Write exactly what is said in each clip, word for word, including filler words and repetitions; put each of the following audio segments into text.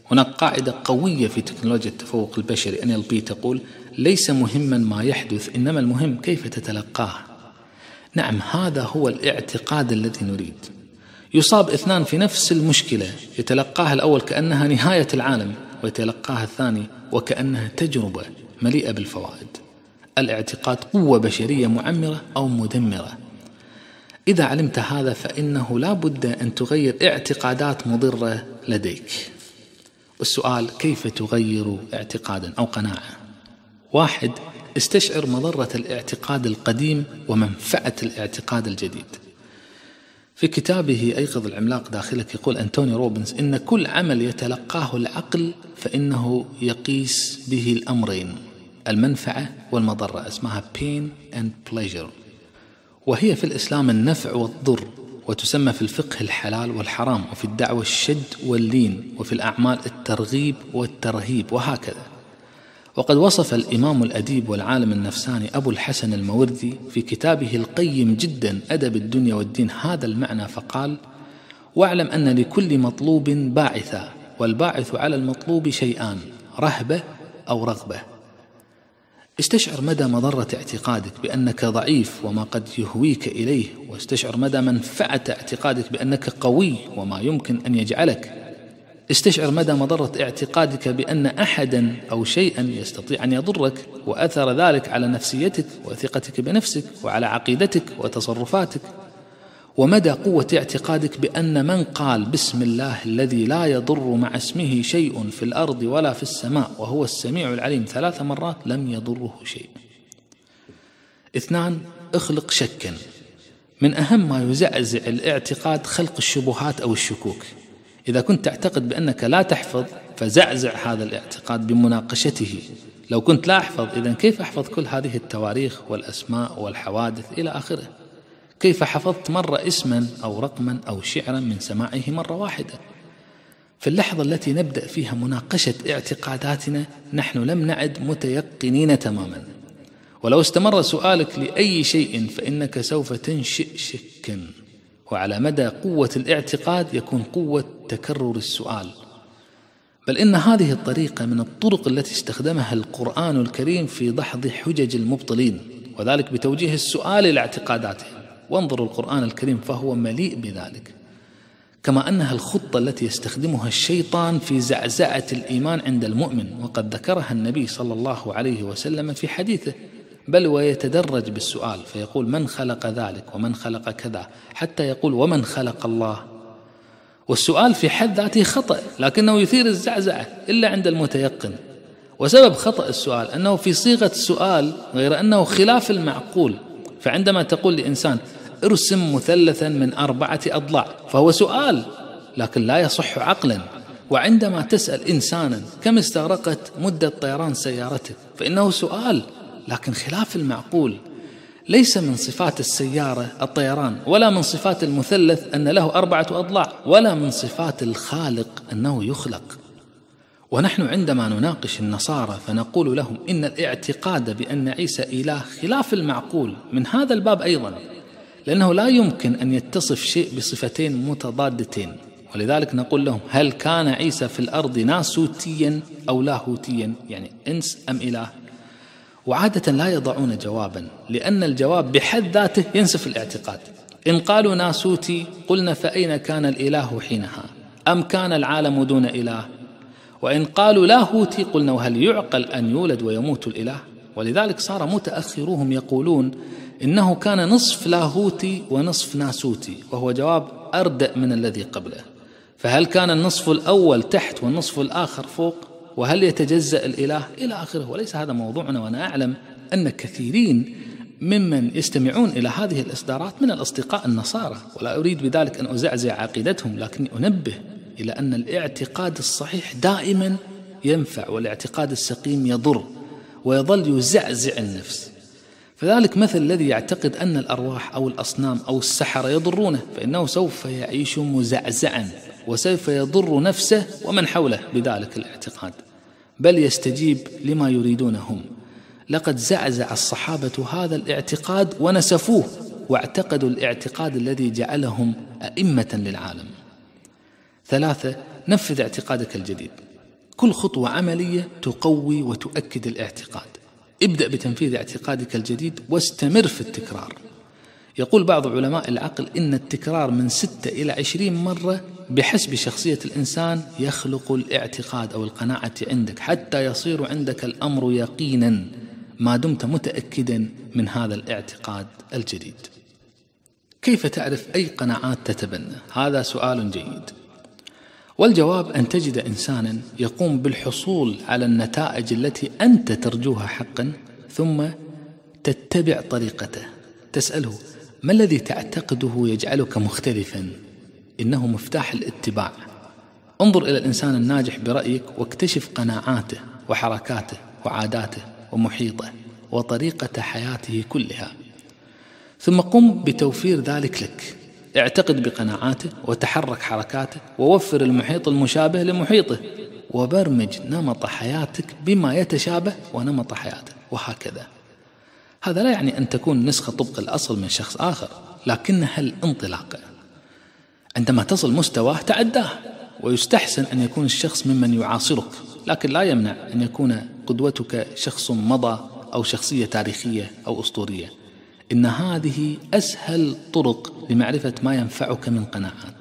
هناك قاعدة قوية في تكنولوجيا التفوق البشري إن إل بي تقول: ليس مهما ما يحدث، إنما المهم كيف تتلقاه. نعم، هذا هو الاعتقاد الذي نريد. يصاب اثنان في نفس المشكلة، يتلقاها الأول كأنها نهاية العالم، ويتلقاها الثاني وكأنها تجربة مليئة بالفوائد. الاعتقاد قوة بشرية معمرة أو مدمرة. إذا علمت هذا فإنه لا بد أن تغير اعتقادات مضرة لديك. والسؤال: كيف تغير اعتقادا أو قناعة؟ واحد، استشعر مضرة الاعتقاد القديم ومنفعة الاعتقاد الجديد. في كتابه أيقظ العملاق داخلك يقول أنتوني روبنز: إن كل عمل يتلقاه العقل فإنه يقيس به الأمرين، المنفعة والمضرة، اسمها pain and pleasure، وهي في الإسلام النفع والضر، وتسمى في الفقه الحلال والحرام، وفي الدعوة الشد واللين، وفي الأعمال الترغيب والترهيب، وهكذا. وقد وصف الإمام الأديب والعالم النفساني أبو الحسن الموردي في كتابه القيم جدا أدب الدنيا والدين هذا المعنى، فقال: واعلم أن لكل مطلوب باعثا، والباعث على المطلوب شيئان: رهبة أو رغبة. استشعر مدى مضرة اعتقادك بأنك ضعيف وما قد يهويك إليه، واستشعر مدى منفعة اعتقادك بأنك قوي وما يمكن أن يجعلك. استشعر مدى مضرة اعتقادك بأن أحدا أو شيئا يستطيع أن يضرك، وأثر ذلك على نفسيتك وثقتك بنفسك وعلى عقيدتك وتصرفاتك. ومدى قوة اعتقادك بأن من قال بسم الله الذي لا يضر مع اسمه شيء في الأرض ولا في السماء وهو السميع العليم ثلاث مرات لم يضره شيء. اثنان، اخلق شكا. من أهم ما يزعزع الاعتقاد خلق الشبهات أو الشكوك. إذا كنت تعتقد بأنك لا تحفظ فزعزع هذا الاعتقاد بمناقشته. لو كنت لا أحفظ، إذن كيف أحفظ كل هذه التواريخ والأسماء والحوادث إلى آخره؟ كيف حفظت مرة اسما أو رقما أو شعرا من سماعه مرة واحدة؟ في اللحظة التي نبدأ فيها مناقشة اعتقاداتنا نحن لم نعد متيقنين تماما. ولو استمر سؤالك لأي شيء فإنك سوف تنشئ شكا، وعلى مدى قوة الاعتقاد يكون قوة تكرر السؤال. بل إن هذه الطريقة من الطرق التي استخدمها القرآن الكريم في دحض حجج المبطلين، وذلك بتوجيه السؤال إلى اعتقاداتهم. وانظروا القرآن الكريم فهو مليء بذلك. كما أنها الخطة التي يستخدمها الشيطان في زعزعة الإيمان عند المؤمن، وقد ذكرها النبي صلى الله عليه وسلم في حديثه. بل ويتدرج بالسؤال فيقول: من خلق ذلك ومن خلق كذا، حتى يقول: ومن خلق الله. والسؤال في حد ذاته خطأ، لكنه يثير الزعزعة إلا عند المتيقن. وسبب خطأ السؤال أنه في صيغة سؤال، غير أنه خلاف المعقول. فعندما تقول لإنسان: ارسم مثلثا من أربعة أضلاع، فهو سؤال لكن لا يصح عقلا. وعندما تسأل إنسانا: كم استغرقت مدة طيران سيارتك، فإنه سؤال لكن خلاف المعقول. ليس من صفات السيارة الطيران، ولا من صفات المثلث أن له أربعة أضلاع، ولا من صفات الخالق أنه يخلق. ونحن عندما نناقش النصارى فنقول لهم إن الاعتقاد بأن عيسى إله خلاف المعقول من هذا الباب أيضا، لأنه لا يمكن أن يتصف شيء بصفتين متضادتين. ولذلك نقول لهم: هل كان عيسى في الأرض ناسوتيا أو لاهوتيا، يعني إنس أم إله؟ وعادة لا يضعون جوابا، لأن الجواب بحد ذاته ينسف الاعتقاد. إن قالوا ناسوتي قلنا: فأين كان الإله حينها؟ أم كان العالم دون إله؟ وإن قالوا لاهوتي قلنا: وهل يعقل أن يولد ويموت الإله؟ ولذلك صار متأخروهم يقولون إنه كان نصف لاهوتي ونصف ناسوتي، وهو جواب أردأ من الذي قبله. فهل كان النصف الأول تحت والنصف الآخر فوق؟ وهل يتجزأ الإله؟ إلى آخره. وليس هذا موضوعنا. وأنا أعلم أن كثيرين ممن يستمعون إلى هذه الإصدارات من الأصدقاء النصارى، ولا أريد بذلك أن أزعزع عقيدتهم، لكني أنبه إلى أن الاعتقاد الصحيح دائما ينفع، والاعتقاد السقيم يضر ويظل يزعزع النفس. فذلك مثل الذي يعتقد أن الأرواح أو الأصنام أو السحرة يضرونه، فإنه سوف يعيش مزعزعا، وسوف يضر نفسه ومن حوله بذلك الاعتقاد، بل يستجيب لما يريدونهم. لقد زعزع الصحابة هذا الاعتقاد ونسفوه، واعتقدوا الاعتقاد الذي جعلهم أئمة للعالم. ثلاثة، نفذ اعتقادك الجديد. كل خطوة عملية تقوي وتؤكد الاعتقاد. ابدأ بتنفيذ اعتقادك الجديد واستمر في التكرار. يقول بعض علماء العقل إن التكرار من ستة إلى عشرين مرة بحسب شخصية الإنسان يخلق الاعتقاد أو القناعة عندك، حتى يصير عندك الأمر يقينا ما دمت متأكدا من هذا الاعتقاد الجديد. كيف تعرف أي قناعات تتبنى؟ هذا سؤال جيد، والجواب أن تجد إنسانا يقوم بالحصول على النتائج التي أنت ترجوها حقا، ثم تتبع طريقته. تسأله: ما الذي تعتقده يجعلك مختلفا؟ إنه مفتاح الاتباع. انظر إلى الإنسان الناجح برأيك واكتشف قناعاته وحركاته وعاداته ومحيطه وطريقة حياته كلها، ثم قم بتوفير ذلك لك. اعتقد بقناعاته وتحرك حركاته ووفر المحيط المشابه لمحيطه، وبرمج نمط حياتك بما يتشابه ونمط حياته، وهكذا. هذا لا يعني أن تكون نسخة طبق الأصل من شخص آخر، لكنها الانطلاقة. عندما تصل مستواه تعداه، ويستحسن أن يكون الشخص ممن يعاصرك، لكن لا يمنع أن يكون قدوتك شخص مضى أو شخصية تاريخية أو أسطورية. إن هذه أسهل طرق لمعرفة ما ينفعك من قناعات.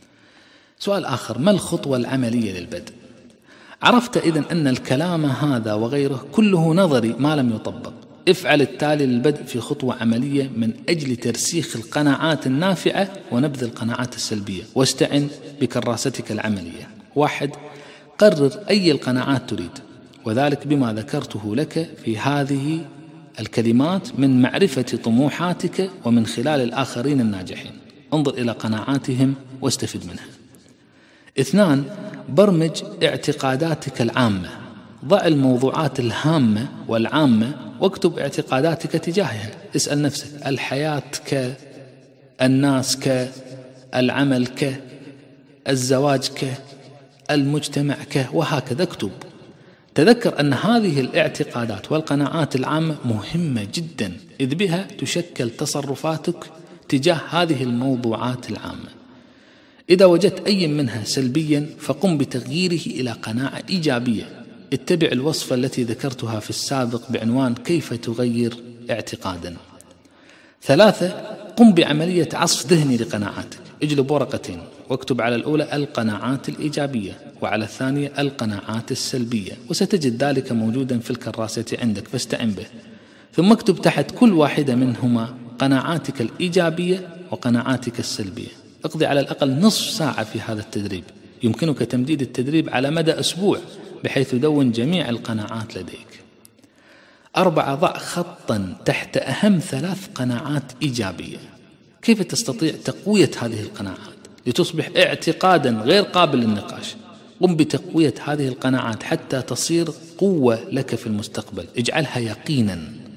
سؤال آخر: ما الخطوة العملية للبدء؟ عرفت إذن أن الكلام هذا وغيره كله نظري ما لم يطبق. افعل التالي للبدء في خطوة عملية من أجل ترسيخ القناعات النافعة ونبذ القناعات السلبية، واستعن بكراستك العملية. واحد: قرر أي القناعات تريد، وذلك بما ذكرته لك في هذه الكلمات من معرفة طموحاتك ومن خلال الآخرين الناجحين. انظر إلى قناعاتهم واستفد منها. اثنان: برمج اعتقاداتك العامة. ضع الموضوعات الهامة والعامة واكتب اعتقاداتك تجاهها. اسأل نفسك: الحياة ك، الناس ك، العمل ك، الزواج ك، المجتمع ك، وهكذا اكتب. تذكر أن هذه الاعتقادات والقناعات العامة مهمة جدا، إذ بها تشكل تصرفاتك تجاه هذه الموضوعات العامة. إذا وجدت أي منها سلبيا فقم بتغييره إلى قناعة إيجابية. اتبع الوصفة التي ذكرتها في السابق بعنوان كيف تغير اعتقادا. ثلاثة: قم بعملية عصف ذهني لقناعاتك. اجلب ورقتين واكتب على الأولى القناعات الإيجابية وعلى الثانية القناعات السلبية، وستجد ذلك موجودا في الكراسة عندك، فاستعن به. ثم اكتب تحت كل واحدة منهما قناعاتك الإيجابية وقناعاتك السلبية. اقضي على الأقل نصف ساعة في هذا التدريب. يمكنك تمديد التدريب على مدى أسبوع بحيث تدون جميع القناعات لديك. أربعة: ضع خطا تحت أهم ثلاث قناعات إيجابية. كيف تستطيع تقوية هذه القناعات لتصبح اعتقادا غير قابل للنقاش؟ قم بتقوية هذه القناعات حتى تصير قوة لك في المستقبل، اجعلها يقينا.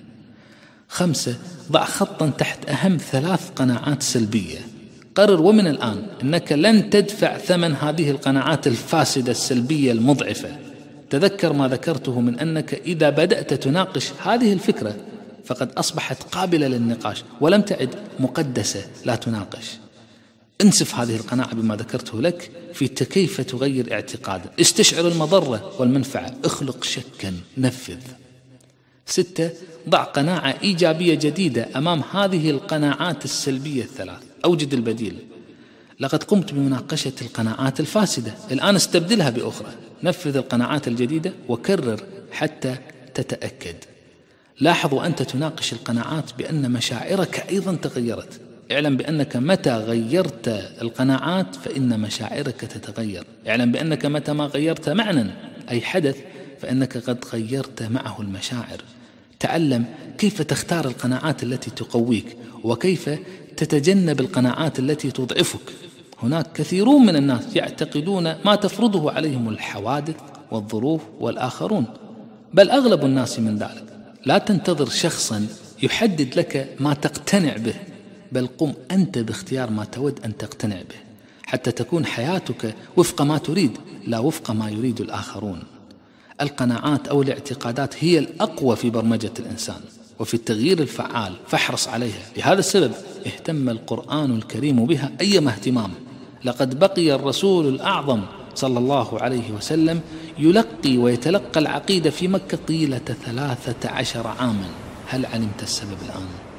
خمسة: ضع خطا تحت أهم ثلاث قناعات سلبية. قرر ومن الآن أنك لن تدفع ثمن هذه القناعات الفاسدة السلبية المضعفة. تذكر ما ذكرته من أنك إذا بدأت تناقش هذه الفكرة فقد أصبحت قابلة للنقاش ولم تعد مقدسة لا تناقش. انسف هذه القناعة بما ذكرته لك في كيف تغير اعتقادا. استشعر المضرة والمنفعة، اخلق شكا، نفذ. ستة: ضع قناعة إيجابية جديدة أمام هذه القناعات السلبية الثلاث. أوجد البديل. لقد قمت بمناقشة القناعات الفاسدة، الآن استبدلها بأخرى. نفذ القناعات الجديدة وكرر حتى تتأكد. لاحظ وأنت تناقش القناعات بأن مشاعرك أيضا تغيرت. اعلم بأنك متى غيرت القناعات فإن مشاعرك تتغير. اعلم بأنك متى ما غيرت معنى أي حدث فإنك قد غيرت معه المشاعر. تعلم كيف تختار القناعات التي تقويك وكيف تتجنب القناعات التي تضعفك. هناك كثيرون من الناس يعتقدون ما تفرضه عليهم الحوادث والظروف والآخرون، بل أغلب الناس من ذلك. لا تنتظر شخصا يحدد لك ما تقتنع به، بل قم أنت باختيار ما تود أن تقتنع به حتى تكون حياتك وفق ما تريد لا وفق ما يريد الآخرون. القناعات أو الاعتقادات هي الأقوى في برمجة الإنسان وفي التغيير الفعال، فاحرص عليها. لهذا السبب اهتم القرآن الكريم بها أيما اهتمام. لقد بقي الرسول الأعظم صلى الله عليه وسلم يلقي ويتلقى العقيدة في مكة طيلة ثلاثة عشر عاما. هل علمت السبب الآن؟